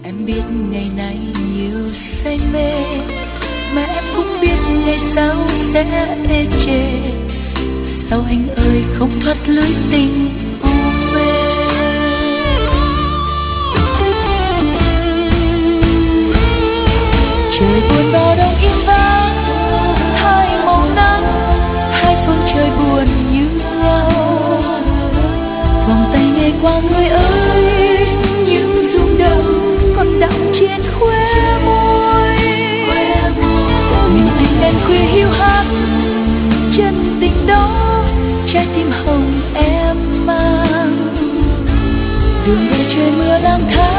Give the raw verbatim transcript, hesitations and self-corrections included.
Em biết ngày nay nhiều say mê, mà em cũng biết ngày sau sẽ ê chề. Sao anh ơi không thoát lưới tình u mê? Trời buồn bao đông im vắng, hai màu nắng, hai phương trời buồn như nhau. Vòng tay ngày qua người ơi, những rung động còn đọng trên khóe môi. Niềm tình đen khuya hiu hắt, chân tình đó trái tim hồng em mang. Đường về trời mưa lang thang,